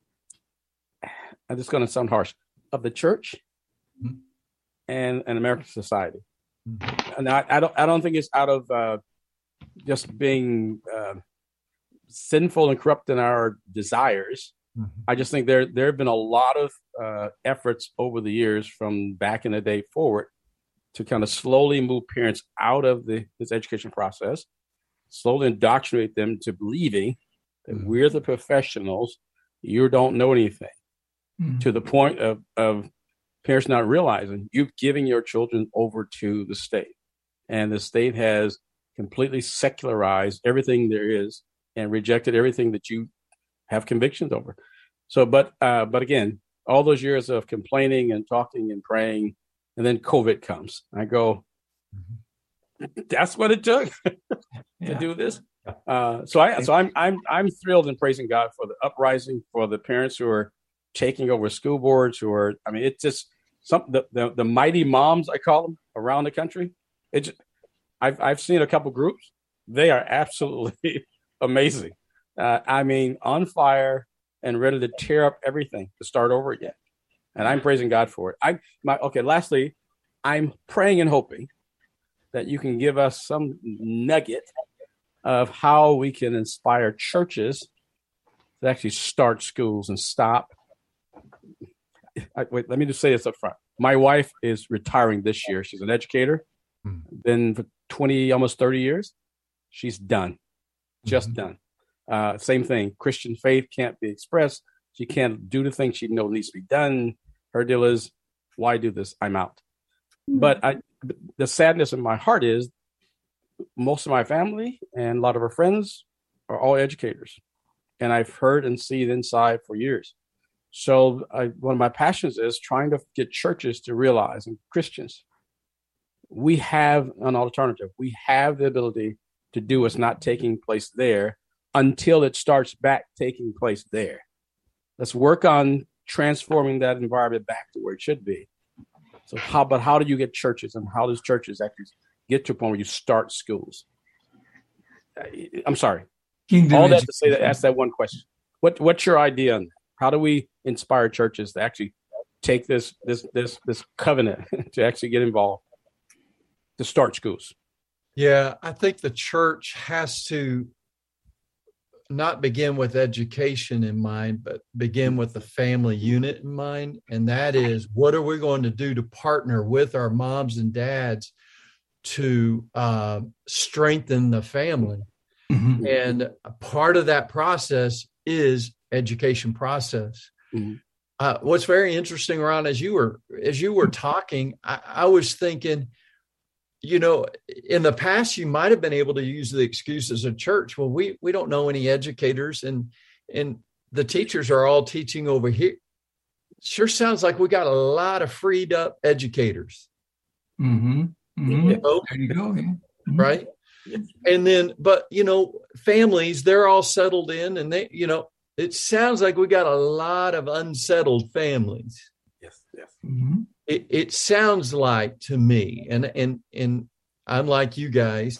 E: I'm just going to sound harsh of the church
C: Mm-hmm.
E: and and American society.
F: Mhm.
E: And I, I don't I don't think it's out of uh, just being uh, sinful and corrupt in our desires.
F: Mhm.
E: I just think there there have been a lot of uh, efforts over the years from back in the day forward to kind of slowly move parents out of the this education process, slowly indoctrinate them to believing that
F: Mhm.
E: we're the professionals, you don't know anything,
C: Mhm.
E: to the point of, of parents not realizing you've given your children over to the state. And the state has completely secularized everything there is and rejected everything that you have convictions over. So, but uh, but again, all those years of complaining and talking and praying, and then COVID comes. I go, that's what it took to
C: Yeah.
E: do this. Uh, so I so I'm I'm I'm thrilled and praising God for the uprising, for the parents who are taking over school boards, who are, I mean, it's just some the, the, the mighty moms, I call them, around the country. It just, I've I've seen a couple groups. They are absolutely amazing. Uh, I mean, on fire and ready to tear up everything to start over again. And I'm praising God for it. I my okay. Lastly, I'm praying and hoping that you can give us some nugget of how we can inspire churches to actually start schools and stop. I, wait, let me just say this up front. My wife is retiring this year. She's an educator,
F: Hmm.
E: been for twenty, almost thirty years. She's done, just
F: Mhm.
E: done. Uh, same thing. Christian faith can't be expressed. She can't do the things she knows needs to be done. Her deal is, why do this? I'm out. But I, the sadness in my heart is most of my family and a lot of her friends are all educators. And I've heard and seen inside for years. So I, one of my passions is trying to get churches to realize, and Christians, we have an alternative. We have the ability to do what's not taking place there until it starts back taking place there. Let's work on transforming that environment back to where it should be. So how, but how do you get churches, and how does churches actually get to a point where you start schools? I'm sorry.
C: Kingdom
E: All that to say that,
C: education.
E: ask that one question. What what's your idea on that? How do we inspire churches to actually take this this this this covenant to actually get involved to start schools?
F: Yeah, I think the church has to not begin with education in mind, but begin with the family unit in mind. And that is, what are we going to do to partner with our moms and dads to uh, strengthen the family?
C: Mhm.
F: And a part of that process is education process.
E: Mhm.
F: Uh, what's very interesting, Ron, as you were as you were talking, I, I was thinking, you know, in the past, you might have been able to use the excuses of church. Well, we we don't know any educators, and and the teachers are all teaching over here. Sure sounds like we got a lot of freed up educators,
C: Mhm. Mhm.
F: you know,
C: There you go. Yeah. Mhm.
F: right? And then, but you know, families, they're all settled in, and they, you know, it sounds like we got a lot of unsettled families.
E: Yes, yes.
C: Mhm.
F: It, it sounds like to me, and and and I'm like you guys,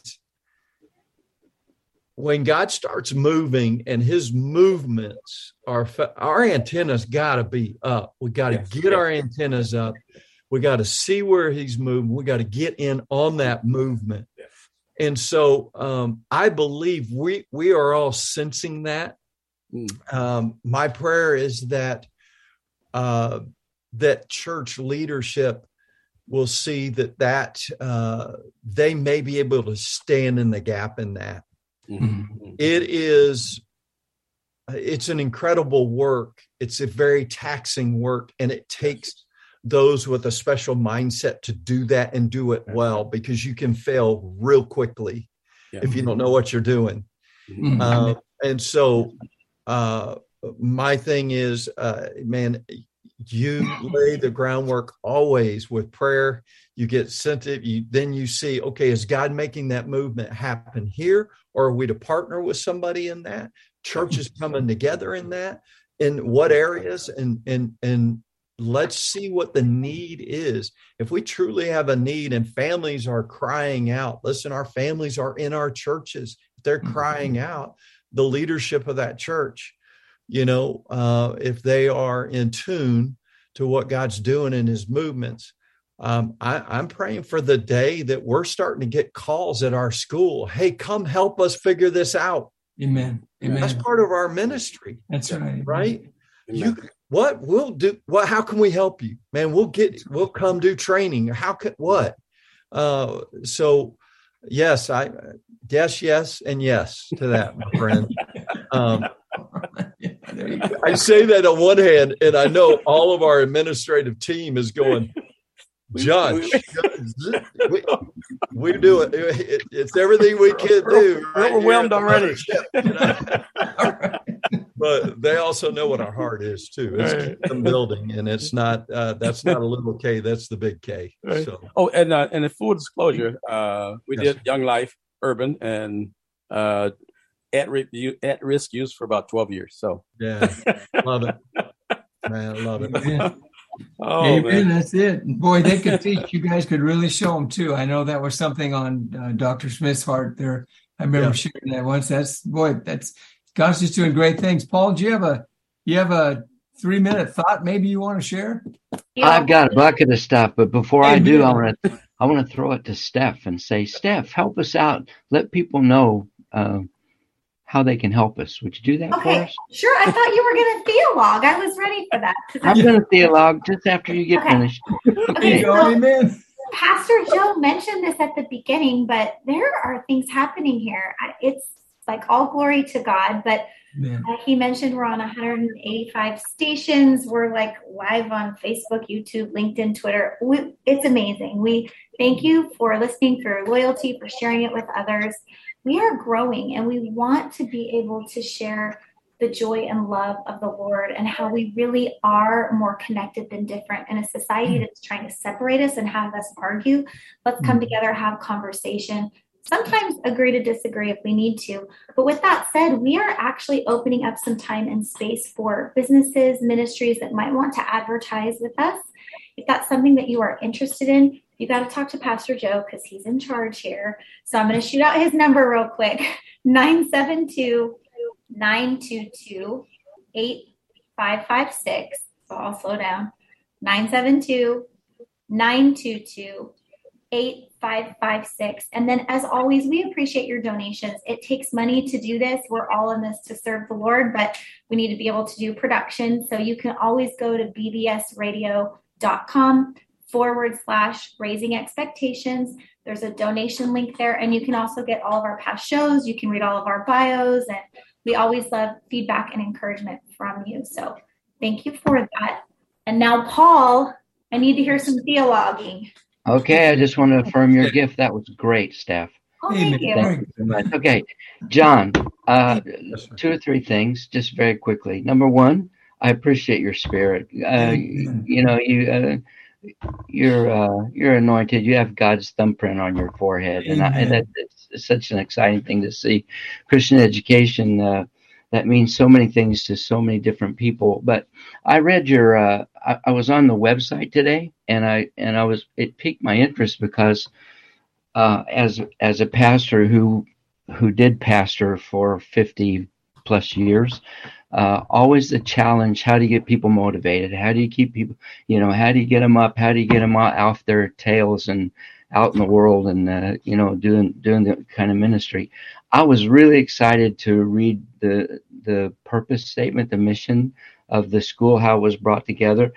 F: when God starts moving and his movements are, our antennas got to be up. We got to
E: Yes,
F: get
E: yes.
F: our antennas up. We got to see where he's moving. We got to get in on that movement.
E: Yes.
F: And so um, I believe we we are all sensing that.
E: Mm.
F: Um, my prayer is that uh, that church leadership will see that that uh, they may be able to stand in the gap in that.
E: Mhm.
F: It is, it's an incredible work. It's a very taxing work, and it takes those with a special mindset to do that and do it well, because you can fail real quickly yeah. if you don't know what you're doing. Mm-hmm. Uh, and so uh, my thing is, uh, man, you lay the groundwork always with prayer. You get sent it. You then you see, okay, is God making that movement happen here, or are we to partner with somebody in that? Churches coming together in that, in what areas, and and and let's see what the need is. If we truly have a need and families are crying out, listen, our families are in our churches. They're crying out. The leadership of that church, you know, uh, if they are in tune to what God's doing in his movements, um, I, I'm praying for the day that we're starting to get calls at our school. Hey, come help us figure this out.
C: Amen. Amen.
F: That's part of our ministry.
C: That's right.
F: Right. Amen. You, what we'll do, what, how can we help you, man? We'll get, we'll come do training. How could, what? Uh, so yes, I, yes, yes, and yes to that, my friend. Um, I say that on one hand, and I know all of our administrative team is going, John, we, we do it. it. It's everything we can do.
E: We're overwhelmed already.
F: You know? But they also know what our heart is too. It's right. Kingdom building, and it's not. Uh, that's not a little K. That's the big K.
E: Right.
F: So.
E: Oh, and uh, and in full disclosure, uh, we yes. did Young Life Urban and uh, at re- at risk use for about twelve years. So
F: yeah, love it, man. I love it.
C: Amen. Oh, Amen. Man. That's it. Boy, they could teach. You guys could really show them too. I know that was something on uh, Doctor Smith's heart there. I remember yeah. sharing that once. That's boy. That's God's just doing great things. Paul, do you have a you have a three minute thought maybe you want to share?
H: Yeah. I've got a bucket of stuff, but before Amen. I do, I want to I want to throw it to Steph and say, Steph, help us out. Let people know uh, how they can help us. Would you do that
D: okay.
H: for us?
D: Sure. I thought you were going to theologue. I was ready for that.
H: I'm going to theologue just after you get okay. finished.
D: Okay,
C: so
D: Amen. Pastor Joe mentioned this at the beginning, but there are things happening here. It's like all glory to God, but uh, he mentioned we're on one hundred eighty-five stations. We're like live on Facebook, YouTube, LinkedIn, Twitter. We, it's amazing. We thank you for listening, for your loyalty, for sharing it with others. We are growing, and we want to be able to share the joy and love of the Lord and how we really are more connected than different in a society that's trying to separate us and have us argue. Let's come together, have conversation, sometimes agree to disagree if we need to. But with that said, we are actually opening up some time and space for businesses, ministries that might want to advertise with us. If that's something that you are interested in, you got to talk to Pastor Joe because he's in charge here. So I'm going to shoot out his number real quick, nine seven two, nine two two, eight five five six. So I'll slow down, nine seven two, nine two two, eight five five six. And then as always, we appreciate your donations. It takes money to do this. We're all in this to serve the Lord, but we need to be able to do production. So you can always go to b b s radio dot com forward slash raising expectations. There's a donation link there. And you can also get all of our past shows. You can read all of our bios. And we always love feedback and encouragement from you. So thank you for that. And now, Paul, I need to hear some theologuing.
H: Okay, I just want to affirm your gift. That was great, Steph.
D: Oh, thank you.
H: Thank you so much. Okay, John, uh, two or three things, just very quickly. Number one, I appreciate your spirit. Uh, you know, you uh, you're uh, you're anointed. You have God's thumbprint on your forehead, and, I, and that, it's such an exciting thing to see. Christian education. Uh, That means so many things to so many different people. But I read your, uh, I, I was on the website today, and I and I was, it piqued my interest because uh, as as a pastor who who did pastor for fifty plus years, uh, always the challenge: how do you get people motivated? How do you keep people, you know, how do you get them up? How do you get them off their tails and out in the world and uh, you know, doing doing the kind of ministry? I was really excited to read the the purpose statement, the mission of the school, how it was brought together.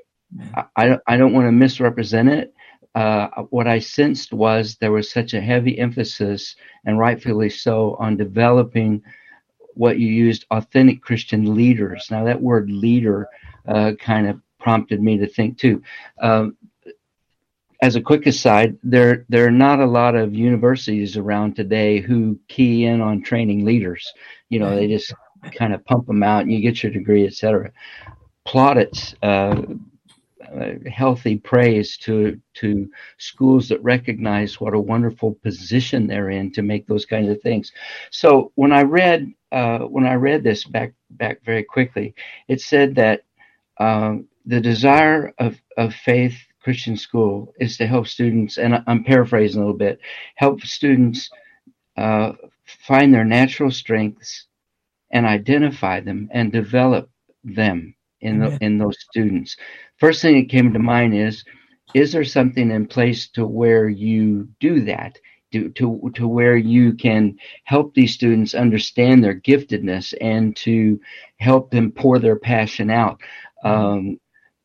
H: I, I, I don't want to misrepresent it. Uh, what I sensed was there was such a heavy emphasis, and rightfully so, on developing what you used, authentic Christian leaders. Now that word leader uh, kind of prompted me to think too. Um, as a quick aside, there there are not a lot of universities around today who key in on training leaders. You know, they just kind of pump them out and you get your degree, et cetera. Plaudits, uh, uh, healthy praise to to schools that recognize what a wonderful position they're in to make those kinds of things. So when I read uh, when I read this back back very quickly, it said that uh, the desire of, of Faith Christian School is to help students, and I'm paraphrasing a little bit, help students uh, find their natural strengths and identify them and develop them in the, in those students. First thing that came to mind is, is there something in place to where you do that, to, to, to where you can help these students understand their giftedness and to help them pour their passion out? Um,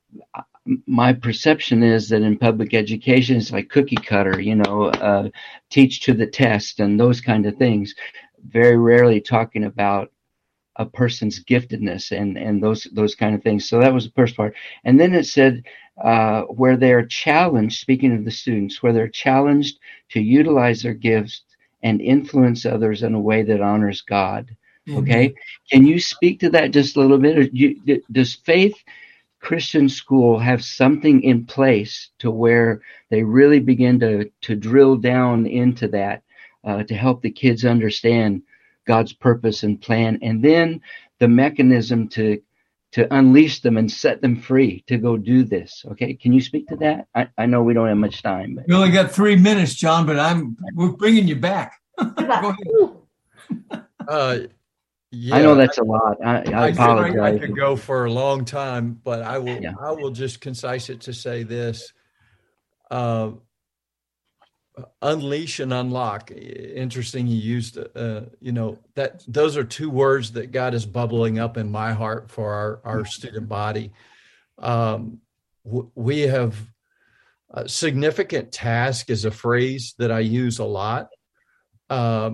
H: my perception is that in public education, it's like cookie cutter, you know, uh, teach to the test and those kind of things, very rarely talking about a person's giftedness and, and those those kind of things. So that was the first part. And then it said uh, where they're challenged, speaking of the students, where they're challenged to utilize their gifts and influence others in a way that honors God. Mm-hmm. Okay. Can you speak to that just a little bit? Or you, does Faith Christian School have something in place to where they really begin to, to drill down into that uh, to help the kids understand God's purpose and plan, and then the mechanism to to unleash them and set them free to go do this? Okay, can you speak to that? I, I know we don't have much time, but
C: we only got three minutes, John. But I'm we're bringing you back. Go
F: ahead. Uh, yeah,
H: I know that's a lot. I, I, I apologize.
F: I could go for a long time, but I will.
H: Yeah.
F: I will just concise it to say this. Uh, Unleash and unlock. Interesting. You used, uh, you know, that those are two words that God is bubbling up in my heart for our, our student body. Um, w- we have a significant task is a phrase that I use a lot. Um,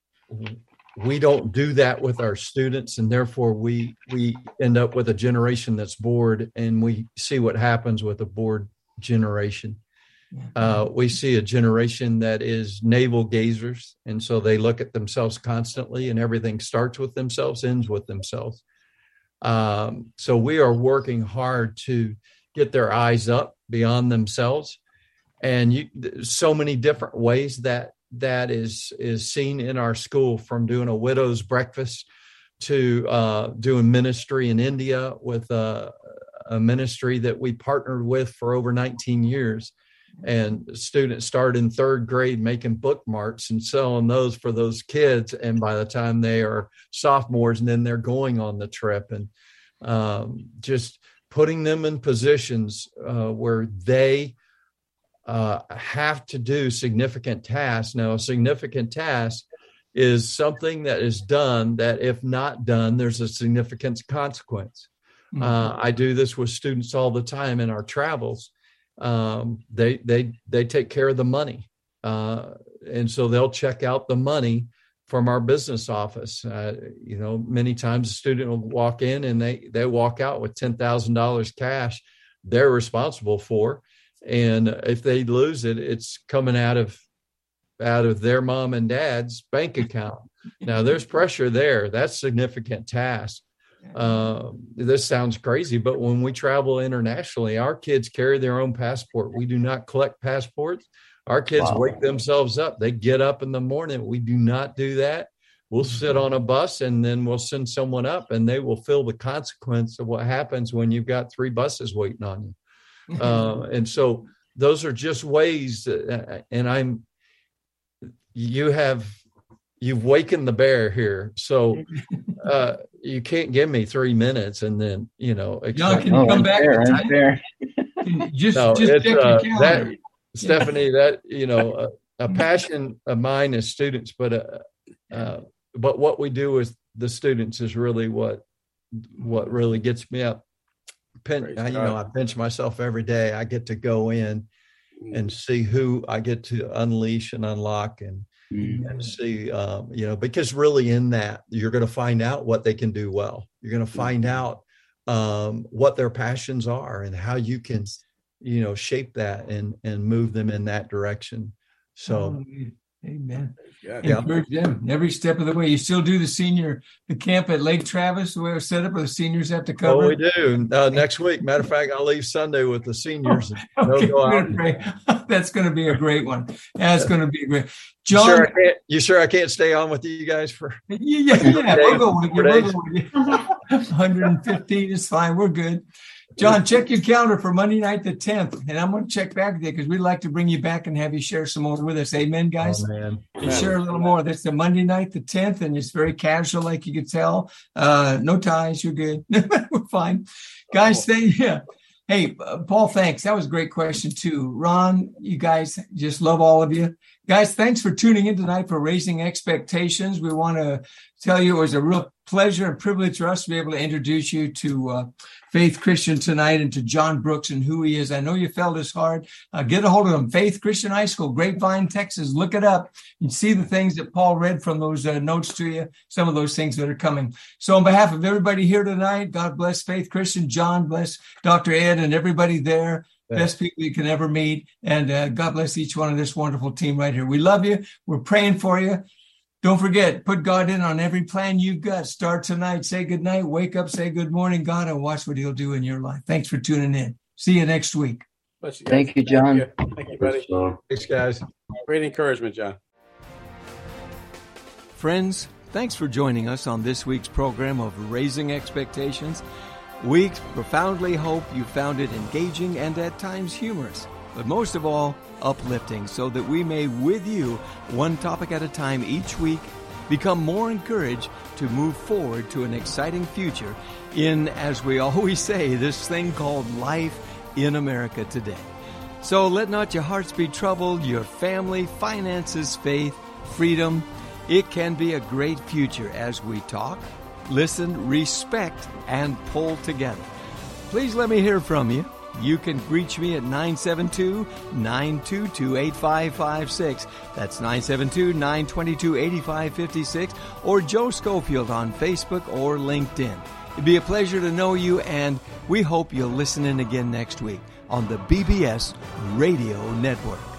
F: we don't do that with our students, and therefore we, we end up with a generation that's bored, and we see what happens with a bored generation. Uh, we see a generation that is navel gazers, and so they look at themselves constantly, and everything starts with themselves, ends with themselves. Um, so we are working hard to get their eyes up beyond themselves, and you, so many different ways that that is is seen in our school, from doing a widow's breakfast to uh, doing ministry in India with a, a ministry that we partnered with for over nineteen years. And students start in third grade making bookmarks and selling those for those kids. And by the time they are sophomores, and then they're going on the trip, and um, just putting them in positions uh, where they uh, have to do significant tasks. Now, a significant task is something that is done that, if not done, there's a significant consequence. Mm-hmm. Uh, I do this with students all the time in our travels. Um, they, they, they take care of the money. Uh, and so they'll check out the money from our business office. Uh, you know, many times a student will walk in and they, they walk out with ten thousand dollars cash they're responsible for. And if they lose it, it's coming out of, out of their mom and dad's bank account. Now there's pressure there. That's a significant task. Uh, this sounds crazy, but when we travel internationally, our kids carry their own passport. We do not collect passports. Our kids wow. wake themselves up. They get up in the morning. We do not do that. We'll sit on a bus, and then we'll send someone up, and they will feel the consequence of what happens when you've got three buses waiting on you. Uh, and so those are just ways that, and I'm, you have, you've wakened the bear here. So uh, you can't give me three minutes and then, you know,
C: no, can you come back?
H: Fair,
C: just,
F: no,
C: just check
F: uh,
C: your
F: that, Stephanie, that, you know, a, a passion of mine is students, but, uh, uh, but what we do with the students is really what, what really gets me up. Pin, you know, I pinch myself every day. I get to go in and see who I get to unleash and unlock, and, Mm-hmm. and see, um, you know, because really in that, you're going to find out what they can do well. You're going to find out um, what their passions are and how you can, you know, shape that and, and move them in that direction. So,
C: oh, amen.
E: Yeah.
C: Encourage them every step of the way. You still do the senior, the camp at Lake Travis, where it's set up where the seniors have to cover.
F: Oh, we do. Uh, next week. Matter of fact, I'll leave Sunday with the seniors.
C: Oh, okay.
F: Go out.
C: That's going to be a great one. That's going to be great. John,
F: you sure, I can't, you sure I can't stay on with you guys for?
C: Yeah, yeah, yeah. We'll go with you. We'll go with you. one hundred fifteen is fine. We're good. John, check your calendar for Monday night, the tenth, and I'm going to check back with you because we'd like to bring you back and have you share some more with us. Amen, guys?
F: Oh, man.
C: And share a little more. That's the Monday night, the tenth, and it's very casual, like you could tell. Uh, no ties. You're good. We're fine. Guys, thank you. Hey, uh, Paul, thanks. That was a great question, too. Ron, you guys, just love all of you. Guys, thanks for tuning in tonight for Raising Expectations. We want to tell you it was a real pleasure and privilege for us to be able to introduce you to uh, Faith Christian tonight and to John Brooks and who he is. I know you felt his heart. Uh, get a hold of him. Faith Christian High School, Grapevine, Texas. Look it up. You see the things that Paul read from those uh, notes to you, some of those things that are coming. So on behalf of everybody here tonight, God bless Faith Christian, John bless Doctor Ed and everybody there. Yeah. Best people you can ever meet. And uh, God bless each one of this wonderful team right here. We love you. We're praying for you. Don't forget, put God in on every plan you've got. Start tonight. Say good night. Wake up. Say good morning, God, and watch what he'll do in your life. Thanks for tuning in. See you next week.
H: You Thank you, John.
E: Thank you, Thank you buddy.
F: Thanks, guys.
E: Great encouragement, John.
A: Friends, thanks for joining us on this week's program of Raising Expectations. We profoundly hope you found it engaging and at times humorous, but most of all, uplifting, so that we may, with you, one topic at a time each week, become more encouraged to move forward to an exciting future in, as we always say, this thing called life in America today. So let not your hearts be troubled, your family, finances, faith, freedom. It can be a great future as we talk, listen, respect, and pull together. Please let me hear from you. You can reach me at nine seven two, nine two two, eight five five six. That's nine seven two, nine two two, eight five five six, or Joe Schofield on Facebook or LinkedIn. It'd be a pleasure to know you, and we hope you'll listen in again next week on the B B S Radio Network.